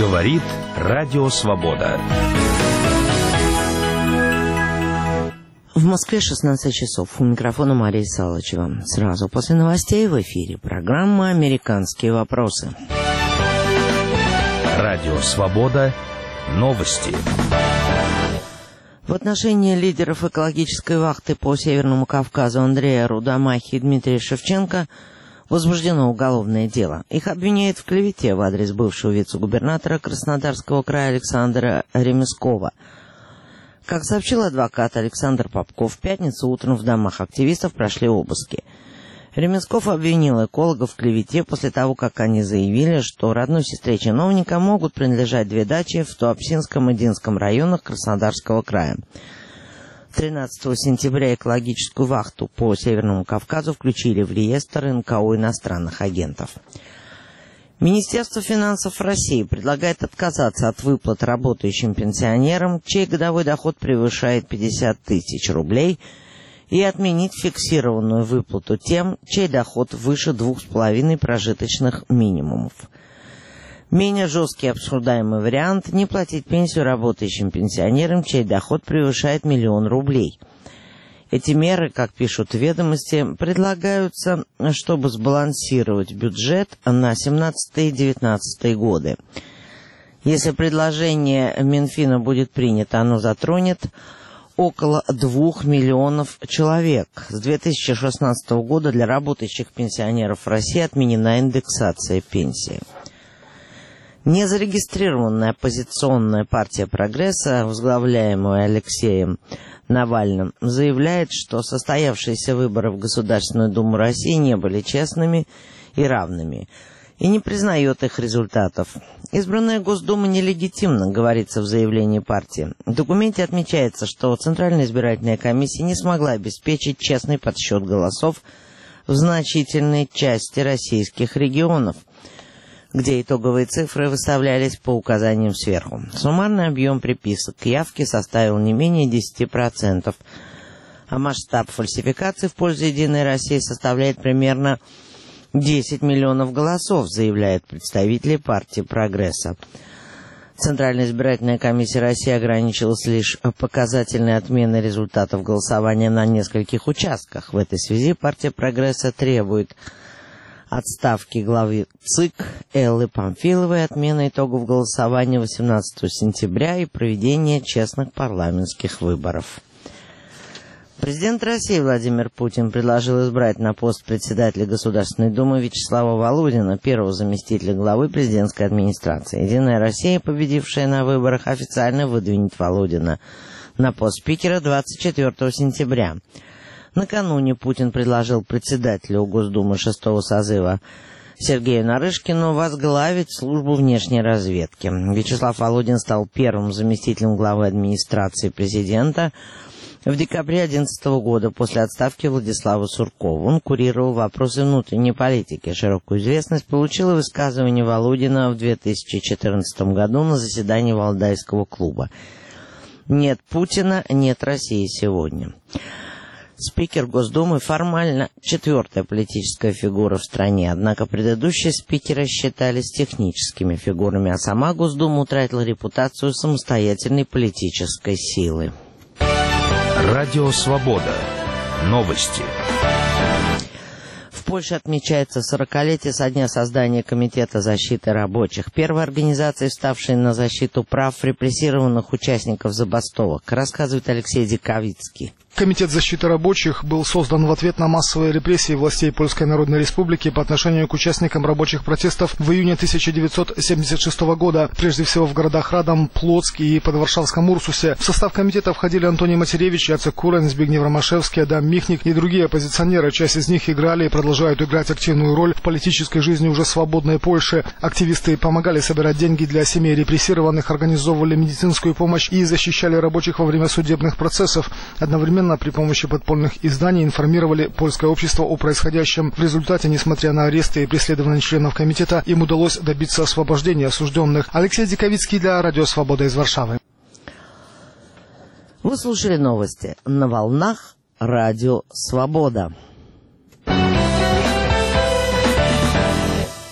Говорит Радио Свобода. В Москве 16 часов. У микрофона Мария Салычева. Сразу после новостей в эфире программа «Американские вопросы». Радио Свобода. Новости. В отношении лидеров экологической вахты по Северному Кавказу Андрея Рудамахи и Дмитрия Шевченко возбуждено уголовное дело. Их обвиняют в клевете в адрес бывшего вице-губернатора Краснодарского края Александра Ремескова. Как сообщил адвокат Александр Попков, в пятницу утром в домах активистов прошли обыски. Ремесков обвинил экологов в клевете после того, как они заявили, что родной сестре чиновника могут принадлежать две дачи в Туапсинском и Динском районах Краснодарского края. 13 сентября экологическую вахту по Северному Кавказу включили в реестр НКО иностранных агентов. Министерство финансов России предлагает отказаться от выплат работающим пенсионерам, чей годовой доход превышает 50 тысяч рублей, и отменить фиксированную выплату тем, чей доход выше 2,5 прожиточных минимумов. Менее жесткий обсуждаемый вариант – не платить пенсию работающим пенсионерам, чей доход превышает 1 000 000 рублей. Эти меры, как пишут ведомости, предлагаются, чтобы сбалансировать бюджет на 2017 и 2019 годы. Если предложение Минфина будет принято, оно затронет около 2 миллионов человек. С 2016 года для работающих пенсионеров в России отменена индексация пенсии. Незарегистрированная оппозиционная партия «Прогресса», возглавляемая Алексеем Навальным, заявляет, что состоявшиеся выборы в Государственную Думу России не были честными и равными, и не признает их результатов. Избранная Госдума нелегитимна, говорится в заявлении партии. В документе отмечается, что Центральная избирательная комиссия не смогла обеспечить честный подсчет голосов в значительной части российских регионов, где итоговые цифры выставлялись по указаниям сверху. Суммарный объем приписок к явке составил не менее 10%, а масштаб фальсификаций в пользу «Единой России» составляет примерно 10 миллионов голосов, заявляют представители партии «Прогресса». Центральная избирательная комиссия России ограничилась лишь показательной отменой результатов голосования на нескольких участках. В этой связи партия «Прогресса» требует отставки главы ЦИК Эллы Памфиловой, отмены итогов голосования 18 сентября и проведения честных парламентских выборов. Президент России Владимир Путин предложил избрать на пост председателя Государственной Думы Вячеслава Володина, первого заместителя главы президентской администрации. «Единая Россия», победившая на выборах, официально выдвинет Володина на пост спикера 24 сентября. Накануне Путин предложил председателю Госдумы 6-го созыва Сергею Нарышкину возглавить службу внешней разведки. Вячеслав Володин стал первым заместителем главы администрации президента в декабре 2011 года после отставки Владислава Суркова. Он курировал вопросы внутренней политики. Широкую известность получило высказывание Володина в 2014 году на заседании Валдайского клуба. «Нет Путина, нет России сегодня». Спикер Госдумы формально четвертая политическая фигура в стране, однако предыдущие спикеры считались техническими фигурами, а сама Госдума утратила репутацию самостоятельной политической силы. Радио Свобода. Новости. В Польше отмечается 40-летие со дня создания Комитета защиты рабочих, первой организации, вставшей на защиту прав репрессированных участников забастовок, рассказывает Алексей Диковицкий. Комитет защиты рабочих был создан в ответ на массовые репрессии властей Польской Народной Республики по отношению к участникам рабочих протестов в июне 1976 года, прежде всего в городах Радом, Плотске и подваршавском Урсусе. В состав комитета входили Антоний Матеревич, Яцек Курен, Збигнев Ромашевский, Адам Михник и другие оппозиционеры. Часть из них играли и продолжают играть активную роль в политической жизни уже свободной Польши. Активисты помогали собирать деньги для семей репрессированных, организовывали медицинскую помощь и защищали рабочих во время судебных процессов. Одновременно при помощи подпольных изданий информировали польское общество о происходящем. В результате, несмотря на аресты и преследования членов комитета, им удалось добиться освобождения осужденных. Алексей Диковицкий для Радио Свобода из Варшавы. Вы слушали новости на волнах Радио Свобода.